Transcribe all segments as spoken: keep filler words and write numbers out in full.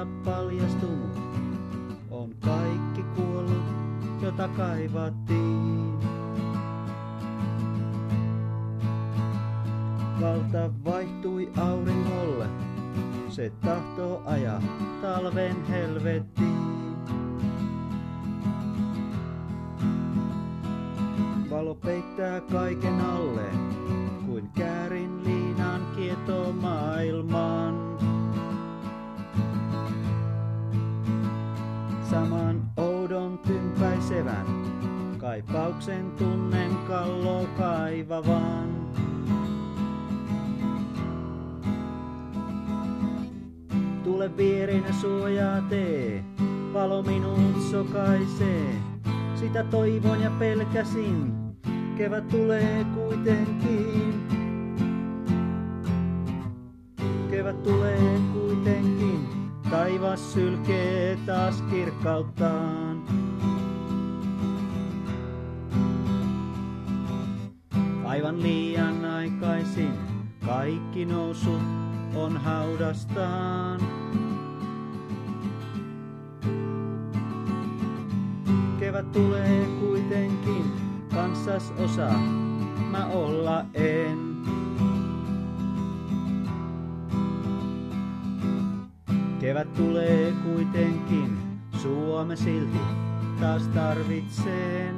vasta paljastunut. On kaikki kuollut, jota kaivattiin. Valta vaihtui auringolle, se tahtoo ajaa talven helvettiin. Valo peittää kaiken alleen, kuin käärin liinan kieto maailman. Saman oudon tympäisevän kaipauksen tunnen kallo kaivavan. Tule viereinä suojaa tee, valo minut sokaisee. Sitä toivon ja pelkäsin, kevät tulee kuitenkin. Kevät tulee kuitenkin, taivas sylkee taas kirkkauttaan. Aivan liian aikaisin, kaikki nousut on haudastaan. Kevät tulee kuitenkin, kanssas osa mä olla en. Kevät tulee kuitenkin, Suomi silti taas tarvitseen.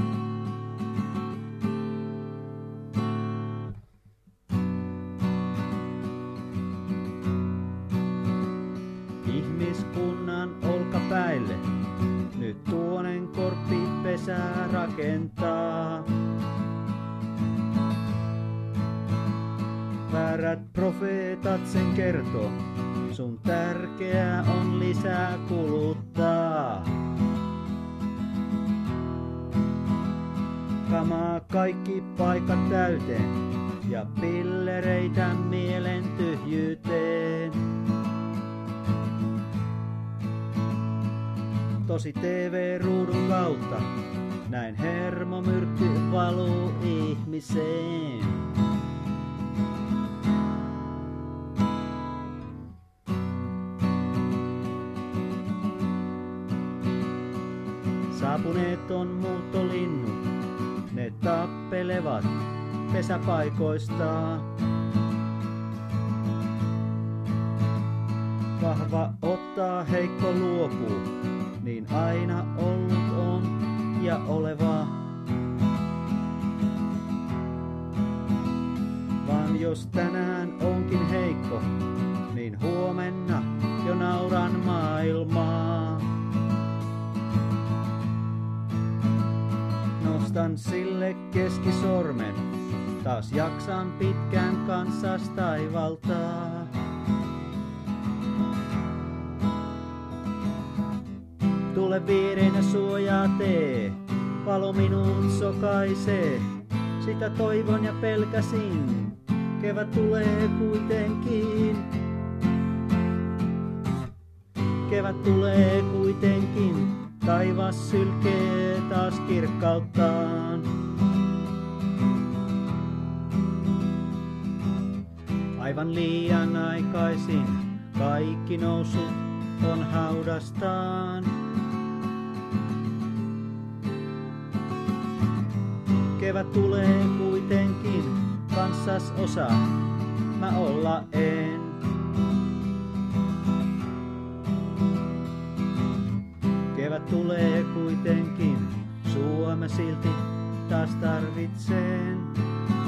Ihmiskunnan olkapäille nyt tuonen korppi pesää rakentaa. Väärät profeetat sen kertoo, sun tärkeää on lisää kuluttaa. Kamaa kaikki paikat täyteen ja pillereitä mielen tyhjyyteen. Tosi T V-ruudun kautta näin hermomyrkky valuu ihmiseen. Saapuneet on muuttolinnut, ne tappelevat pesäpaikoistaan. Vahva ottaa, heikko luopuu, niin aina ollut on ja oleva. Vaan jos tänään onkin heikko, niin huomenna jo nauran maailmaa. Nostan sille keskisormen, taas jaksan pitkään kanssas taivaltaa. Tule viereinä suojaa tee, valo minut sokaisee. Sitä toivon ja pelkäsin, kevät tulee kuitenkin. Kevät tulee kuitenkin, taivas sylkee taas kirkkauttaan. Aivan liian aikaisin, kaikki nousut on haudastaan. Kevät tulee kuitenkin, kanssas osa mä olla en. Kevät tulee kuitenkin, Suomi silti taas tarvitseen.